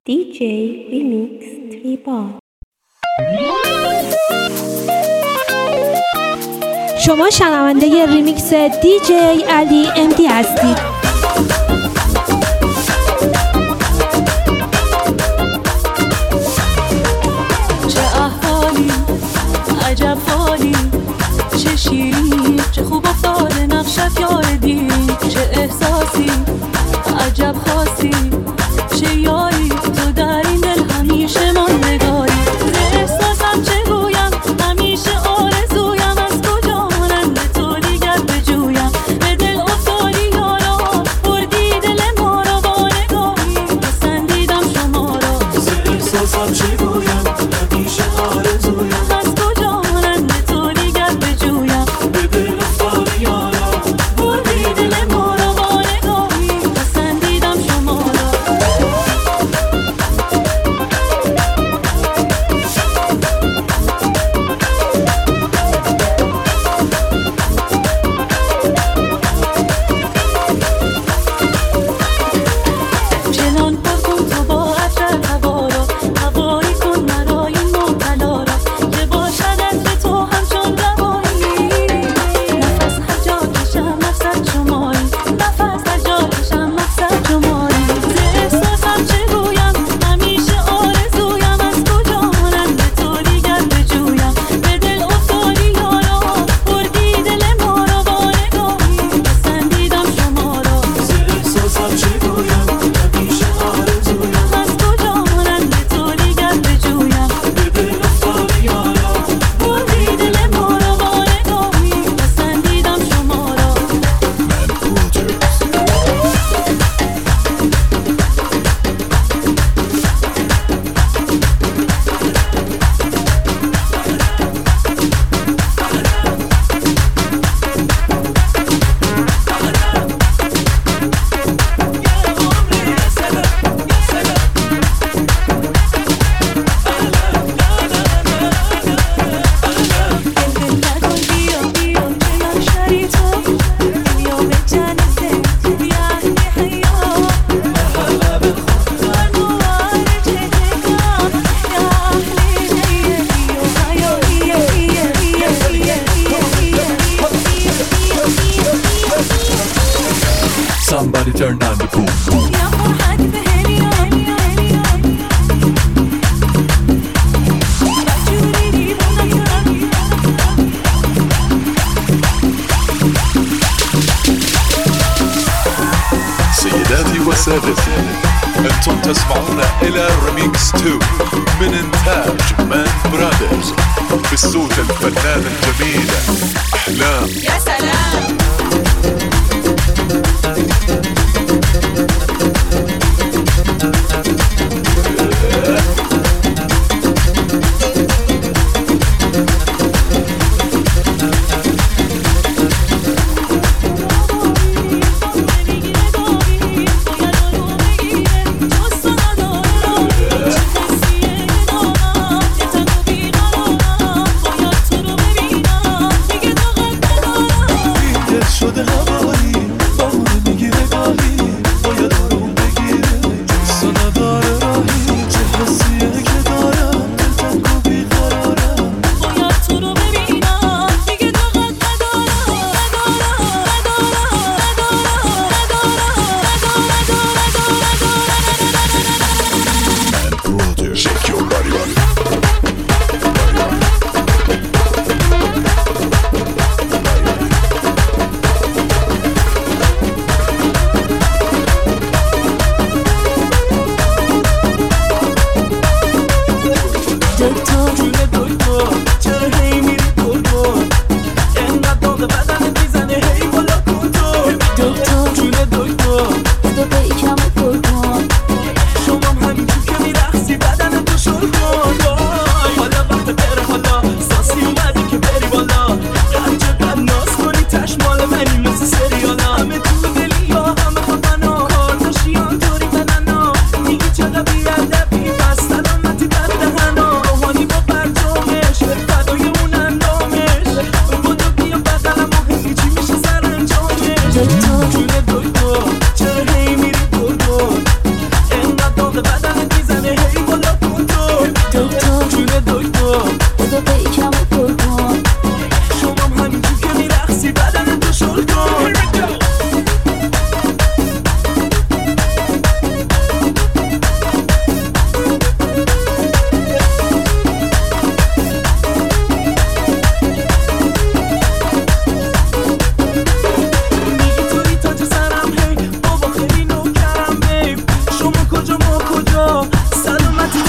DJ Remix Tripod. شما شنونده ریمیکس دیجی علی امدی هستید. چه احوالی، عجب حالی، چه شیرین، چه خوب افتاده نقشت یاردی، چه احساسی، عجب خاصی، چه یاری تو در این دل همیشه ماندگاری. احساسم چه گویم، همیشه آرزویم از کجا مانند تو دیگر بجویم. به دل افتادی یارا، بردی دل ما را با نگاهی، پسندیدم شما را. احساسم چه گویم، همیشه آرزویم از کجا مانند تو دیگر بجویم. به دل افتادی یارا، بردی دل ما را با نگاهی، پسندیدم شما را. چنان پر کن تو با عطر هوا را، هوایی کن مرا این مبتلا را، که باشدت به تو همچون روایی. نفس هر جا کشم مقصد شمایی، نفس هر جا کشم مقصد شمایی. ز احساسم چه گویم، همیشه آرزویم از کجا مانند تو دیگر بجویم. به دل افتادی یارا، بردی دل ما را با نگاهی، پسندیدم شما را. احساسم چه گویم، همیشه آرزویم از کجا مانند تو دیگر بجویم. به دل افتادی یارا، بردی دل ما را با نگاهی، پسندیدم شما را. دل نکن بیا بیا که من شری تو، بیا به جنسه یعنی حیا. والموارد جدکم یا اهلی نیه بیا Somebody turn on the boom boom. یا فرحت به سيداتي وسادتي، أنتم تسمعون إلى ريميكس 2 من إنتاج مان برادرز بالصوت الفنان الجميل أحلام. يا سلام.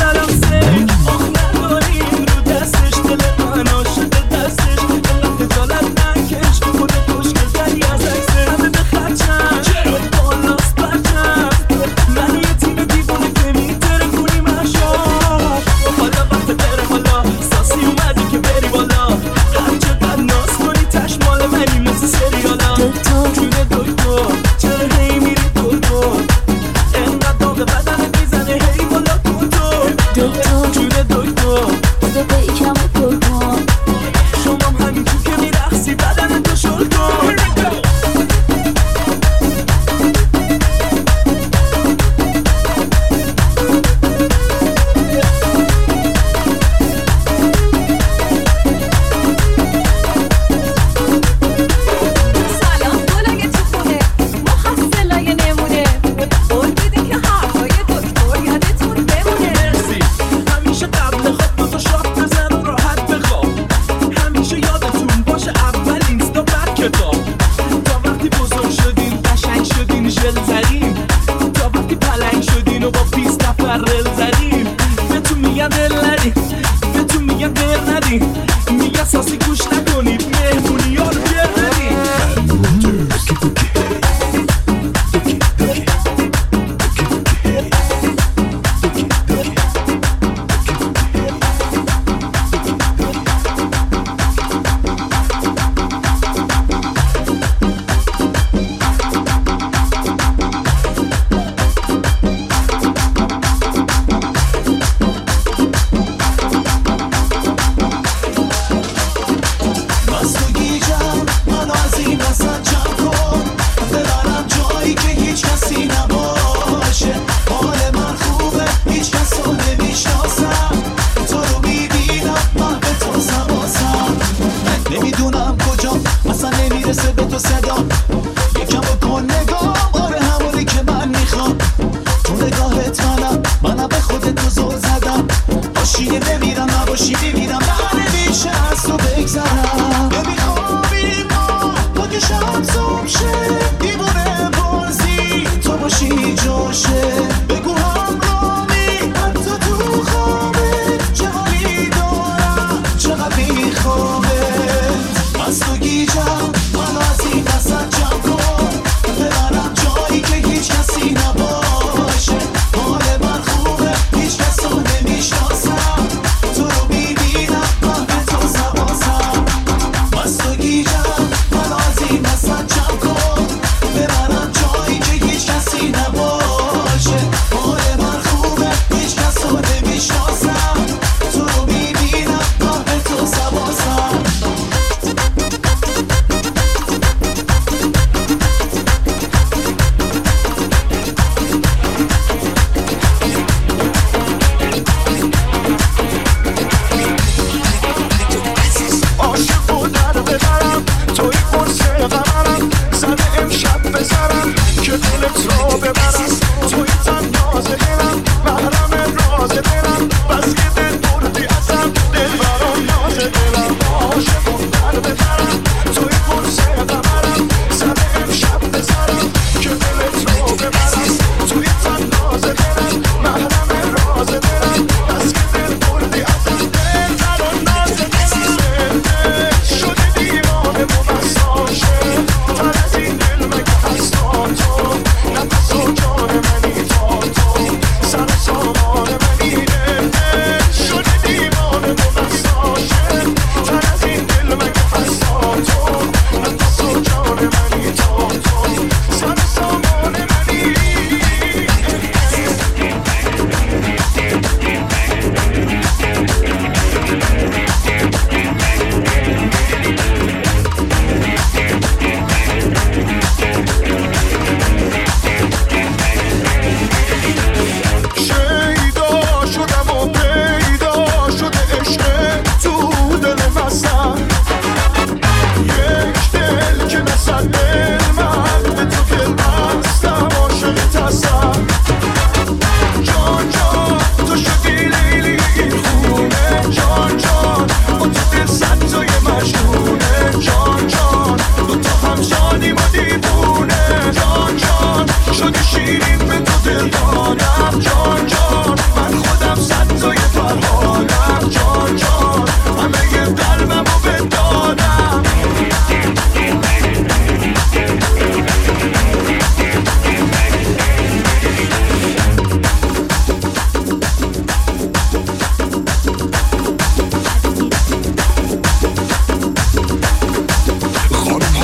مست و گیجم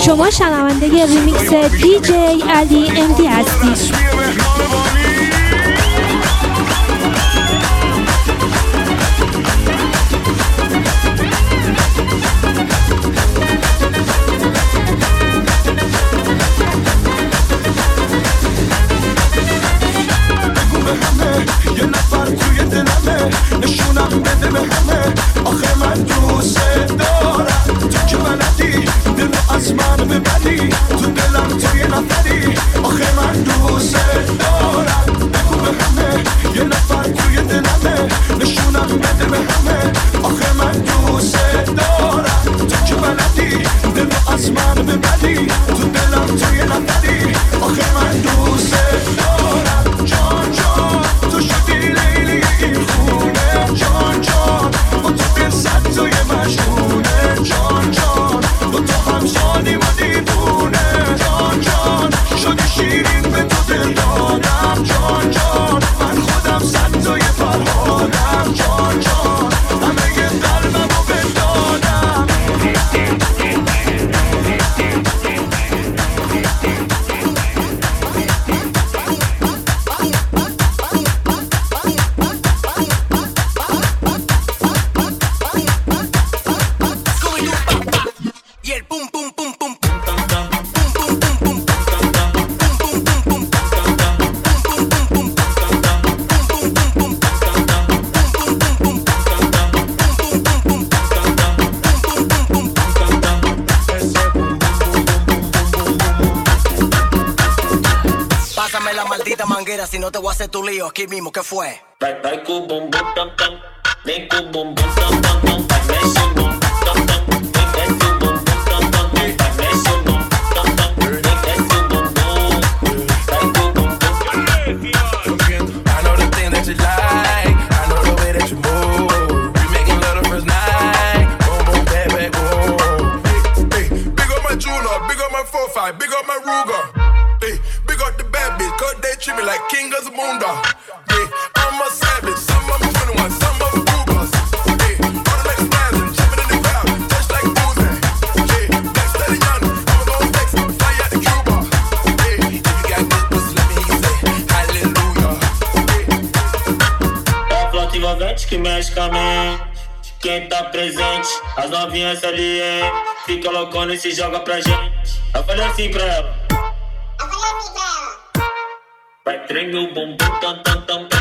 شما شنونده ریمیکس دیجی علی MD هستید. یه نفر توی دلمه نشونم بده به همه آخه من دوست دارم تو که بلدی دلو از من ببری تو دلم تو یه نفری آخه من دوست دارم بگو به همه یه نفر توی دلمه نشونم بده به همه آخه من دوست دارم تو که بلدی دلو از من ببری تو دلم تو یه نفری آخه من دوست دارم جان جان تو شدی لیلی این خونه جان جان با تو دل صد توی مجنونه جان جان با تو هم شادی و دیوونه جان جان شدی شیرین به تو دل دادم جان جان من خودم صد توی فرهادم جان جان همه یه قلبم رو بدادم Pásame la maldita manguera, si no te voy a hacer tu lío aquí mismo, ¿qué fue? Vai com o bumbum tam tam, vem com o bumbum tam tam tam, vai mexe o bumbum tam tam, vem desce o bumbum tam tam, vai mexe o bumbum tam tam, vem desce o bumbum, vai com o bumbum. I know the thing that you like, I know the way that you move. We making love the first night, boom boom baby, boom. Hey, big up my jeweler, big up my 4-5, big up my Ruger. Hey, big up the bad bitch, 'cause they treat me like king of the moondog. Hey, I'm a savage, some of them 21, some of them Cougars. Hey, all the legs spazzing, jumping in the crowd, just like boozing. Hey, next to the young, I'ma go flex, fly out to Cuba. Hey, if you got good pussy, let me hear you say hallelujah. É a flauta envolvente que mexe com a mente. Quem tá presente, as novinhas ali, hein? Fica loucona e se joga pra gente. Eu falei assim pra ela. Vai tremer o bumbum tam tam tam.